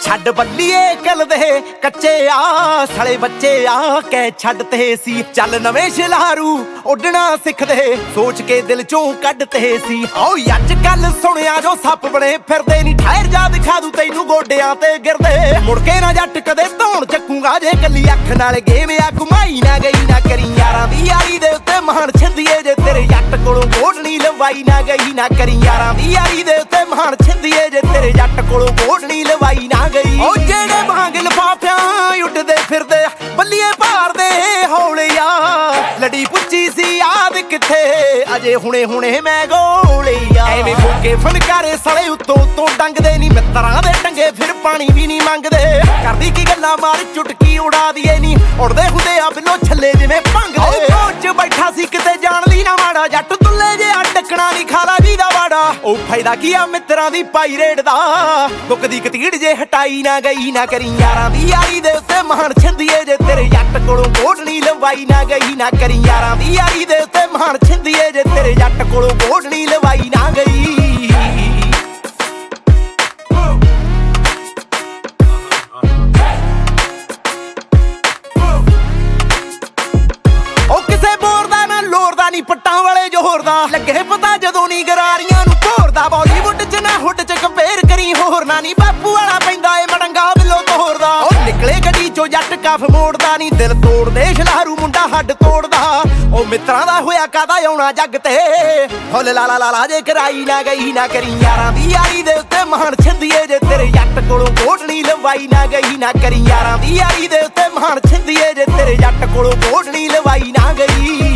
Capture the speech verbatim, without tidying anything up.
ਛੱਡ ਬੱਲੀਏ ਕਿਲ ਦੇ ਕੱਚੇ ਆ ਸਲੇ ਬੱਚੇ ਆ ਕਹਿ ਛੱਡਤੇ ਸੀ ਚੱਲ ਨਵੇਂ ਸ਼ਿਲਾਰੂ ਉੱਡਣਾ ਸਿੱਖਦੇ ਸੋਚ ਕੇ ਦਿਲ ਚੋਂ ਕੱਢਤੇ ਸੀ ਓ ਅੱਜ ਕੱਲ ਸੁਣਿਆ ਜੋ ਸੱਪ ਬਣੇ ਫਿਰਦੇ ਨਹੀਂ ਠਹਿਰ ਜਾ ਦਿਖਾ ਦੂ ਤੈਨੂੰ ਗੋਡਿਆਂ ਤੇ ਗਿਰਦੇ ਮੁੜ ਕੇ ਨਾ ਜੱਟ ਕਦੇ ਧੌਣ ਚੱਕੂਗਾ ਜੇ ਕੱਲੀ ਅੱਖ ਨਾਲ ਗੇਮ ਆ ਘੁਮਾਈ ਨਾ ਗਈ ਨਾ ਕਰੀ ਯਾਰਾਂ ਦੀ ਯਾਰੀ ਦੇ ਉੱਤੇ ਮਹਾਨ ਛਿੰਦੀਏ ਜੇ ਤੇਰੇ ਜੱਟ ਕੋਲੋਂ ਗੋਡਣੀ ਲਵਾਈ ਨਾ ਗਈ ਨਾ ਕਰੀ ਯਾਰਾਂ ਦੀ ਯਾਰੀ ਦੇ ਉੱਤੇ ਮਹਾਨ ਛਿੰਦੀਏ ਜੇ ਤੇਰੇ ਜੱਟ ਕੋਲੋਂ ਗੋਡਣੀ ਲਵਾਈ ਨਾ ਗਈ ਓ ਜਿਹੜੇ ਭਾਂਗ ਲਿਫਾਫਿਆਂ ਉੱਡਦੇ ਫਿਰਦੇ ਬੱਲੀਏ ਭਾਰਦੇ ਹੌਲਿਆ ਲੜੀ ਪੁੱਛੀ ਸੀ ਯਾਦ ਕਿੱਥੇ ਅਜੇ ਹੁਣੇ ਹੁਣੇ ਮੈਂ ਗੋਲਿਆ ਐਵੇਂ ਫੋਕੇ ਫਨਕਾਰੇ ਸਲੇ ਉੱਤੋਂ ਉੱਤੋਂ ਡੰਗਦੇ ਨਹੀਂ ਮਿੱਤਰਾਂ ਦੇ ਟੰਗੇ ਫਿਰ ਪਾਣੀ ਵੀ ਨਹੀਂ ਮੰਗਦੇ ਕਰਦੀ ਕੀ ਗੱਲਾਂ ਮਾਰ ਚੁਟਕੀ ਉਡਾ ਦੀਏ ਨਹੀਂ ਉੜਦੇ ਹੁੰਦੇ ਆ ਬਿੱਲੋ ਛੱਲੇ ਜਿਵੇਂ ਭੰਗਦੇ ਕੋਚ ਬੈਠਾ ਸੀ ਕਿਤੇ ਜਾਣ ਲਈ ਨਾ ਮਾੜਾ ਜੱਟ ਤੁੱਲੇ ਜੇ ਡੱਕਣਾ ਨਹੀਂ ਖਾਲਾ ਜੀ ਦਾ ਵਾੜਾ ਉਹ ਫਾਇਦਾ ਕੀ ਆ ਮਿੱਤਰਾਂ ਦੀ ਪਾਈ ਰੇਡ ਦਾ ਦੁੱਖ ਦੀ ਕਤੀੜ ਜੇ ਹਟਾਈ ਨਾ ਗਈ ਨਾ ਕਰੀ ਯਾਰਾਂ ਦੀ ਯਾਰੀ ਦੇ ਉੱਤੇ ਮਹਾਨ ਛਿੰਦੀਏ ਜੇ ਤੇਰੇ ਜੱਟ ਕੋਲੋਂ ਗੋਡਣੀ ਲਵਾਈ ਨਾ ਗਈ ਨਾ ਕਰੀ ਯਾਰਾਂ ਦੀ ਯਾਰੀ ਦੇ ਉੱਤੇ ਮਹਾਨ ਛਿੰਦੀਏ ਜੇ ਤੇਰੇ ਜੱਟ ਕੋਲੋਂ ਗੋਡਣੀ ਲਵਾਈ ਨਾ ਗਈ ਨੀ ਪੱਟਾਂ ਵਾਲੇ ਜੋਹਰ ਦਾ ਲੱਗੇ ਪਤਾ ਜਦੋਂ ਨੀ ਗਰਾਰੀਆਂ ਨੂੰ ਭੋਰਦਾ ਬਾਲੀਵੁੱਡ ਚ ਨਾ ਹੁੱਡ ਚ ਕੰਪੇਅਰ ਕਰੀ ਹੋਰ ਨਾ ਨੀ ਬਾਪੂ ਵਾਲਾ ਪੈਂਦਾ ਏ ਮੜੰਗਾ ਬਿੱਲੋ ਤੋਰਦਾ ਉਹ ਨਿਕਲੇ ਗੱਡੀ ਚੋਂ ਜੱਟ ਕਫ ਮੋੜਦਾ ਨੀ ਦਿਲ ਤੋੜਦੇ ਸ਼ਲਾਰੂ ਮੁੰਡਾ ਹੱਡ ਤੋੜਦਾ ਉਹ ਮਿੱਤਰਾਂ ਦਾ ਹੋਇਆ ਕਾਦਾ ਆਉਣਾ ਜੱਗ ਤੇ ਫੁੱਲ ਲਾਲਾ ਲਾਲਾ ਜੇ ਕਰਾਈ ਨਾ ਗਈ ਨਾ ਕਰੀ ਯਾਰਾਂ ਦੀ ਯਾਰੀ ਦੇ ਉੱਤੇ ਮਹਾਨ ਛਿੰਦੀਏ ਜੇ ਤੇਰੇ ਜੱਟ ਕੋਲੋਂ ਗੋਡਣੀ ਲਵਾਈ ਨਾ ਗਈ ਨਾ ਕਰੀ ਯਾਰਾਂ ਦੀ ਯਾਰੀ ਦੇ ਉੱਤੇ ਮਹਾਨ ਛਿੰਦੀਏ ਜੇ ਤੇਰੇ ਜੱਟ ਕੋਲੋਂ ਗੋਡਣੀ ਲਵਾਈ ਨਾ ਗਈ